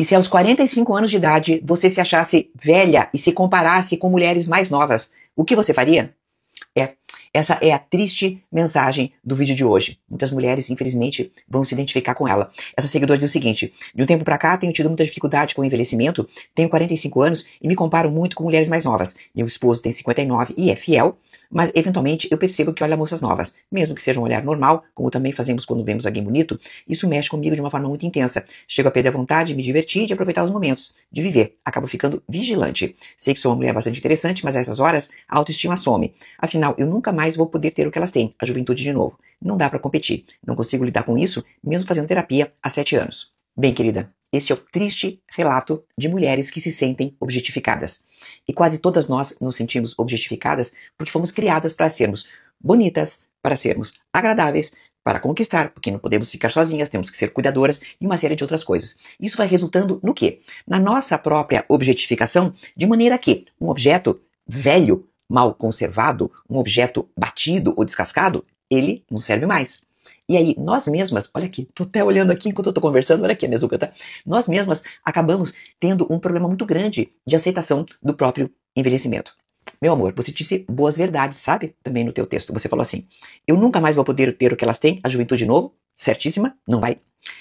E se aos 45 anos de idade você se achasse velha e se comparasse com mulheres mais novas, o que você faria? Essa é a triste mensagem do vídeo de hoje. Muitas mulheres, infelizmente, vão se identificar com ela. Essa seguidora diz o seguinte: de um tempo pra cá tenho tido muita dificuldade com o envelhecimento, tenho 45 anos e me comparo muito com mulheres mais novas. Meu esposo tem 59 e é fiel, mas eventualmente eu percebo que olha moças novas. Mesmo que seja um olhar normal, como também fazemos quando vemos alguém bonito, isso mexe comigo de uma forma muito intensa. Chego a perder a vontade de me divertir e de aproveitar os momentos, de viver. Acabo ficando vigilante. Sei que sou uma mulher bastante interessante, mas a essas horas a autoestima some. Afinal, eu nunca mais vou poder ter o que elas têm, a juventude de novo. Não dá pra competir. Não consigo lidar com isso, mesmo fazendo terapia há 7 anos. Bem, querida, este é o triste relato de mulheres que se sentem objetificadas. E quase todas nós nos sentimos objetificadas porque fomos criadas para sermos bonitas, para sermos agradáveis, para conquistar, porque não podemos ficar sozinhas, temos que ser cuidadoras e uma série de outras coisas. Isso vai resultando no quê? Na nossa própria objetificação, de maneira que um objeto velho, mal conservado, um objeto batido ou descascado, ele não serve mais. E aí, nós mesmas, olha aqui, tô até olhando aqui enquanto eu tô conversando, olha aqui a Nezuka, tá? Nós mesmas acabamos tendo um problema muito grande de aceitação do próprio envelhecimento. Meu amor, você disse boas verdades, sabe? Também no teu texto, você falou assim: eu nunca mais vou poder ter o que elas têm, a juventude de novo, certíssima, não vai.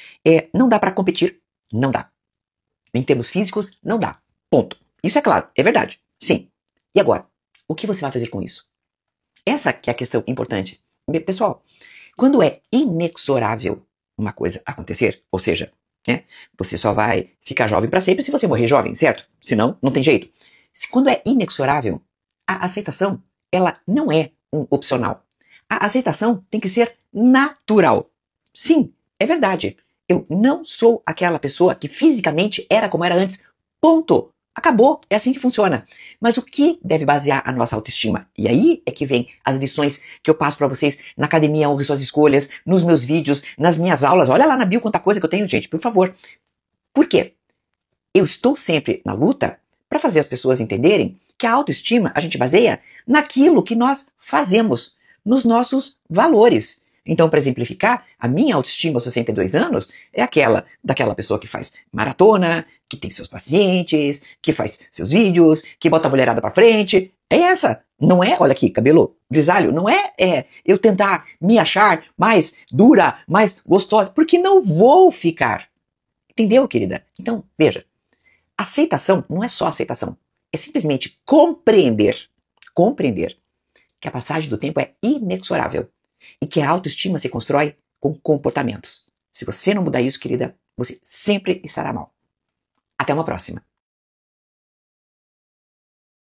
Não dá pra competir, não dá. Em termos físicos, não dá. Ponto. Isso é claro, é verdade, sim. E agora? O que você vai fazer com isso? Essa que é a questão importante. Pessoal, quando é inexorável uma coisa acontecer, ou seja, né, você só vai ficar jovem para sempre se você morrer jovem, certo? Senão, não tem jeito. Quando é inexorável, a aceitação, ela não é um opcional. A aceitação tem que ser natural. Sim, é verdade. Eu não sou aquela pessoa que fisicamente era como era antes. Ponto. Acabou, é assim que funciona. Mas o que deve basear a nossa autoestima? E aí é que vem as lições que eu passo pra vocês na Academia Honre Suas Escolhas, nos meus vídeos, nas minhas aulas. Olha lá na bio quanta coisa que eu tenho, gente, por favor. Por quê? Eu estou sempre na luta para fazer as pessoas entenderem que a autoestima a gente baseia naquilo que nós fazemos, nos nossos valores. Então, para exemplificar, a minha autoestima aos 62 anos é aquela daquela pessoa que faz maratona, que tem seus pacientes, que faz seus vídeos, que bota a mulherada pra frente. É essa. Não é, olha aqui, cabelo grisalho, não é eu tentar me achar mais dura, mais gostosa, porque não vou ficar. Entendeu, querida? Então, veja, aceitação não é só aceitação, é simplesmente compreender que a passagem do tempo é inexorável e que a autoestima se constrói com comportamentos. Se você não mudar isso, querida, você sempre estará mal. Até uma próxima.